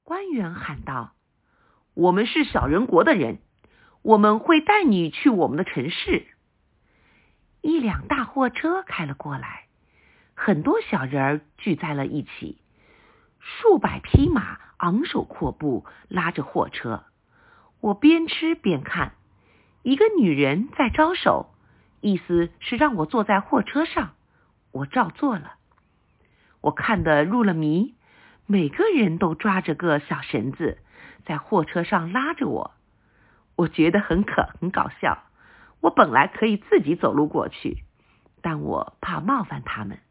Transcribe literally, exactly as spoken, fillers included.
官员喊道：我们是小人国的人，我们会带你去我们的城市。一辆大货车开了过来，很多小人儿聚在了一起，数百匹马昂首阔步拉着货车。我边吃边看，一个女人在招手，意思是让我坐在货车上。我照做了。我看得入了迷，每个人都抓着个小绳子，在货车上拉着我。我觉得很可很搞笑。我本来可以自己走路过去，但我怕冒犯他们。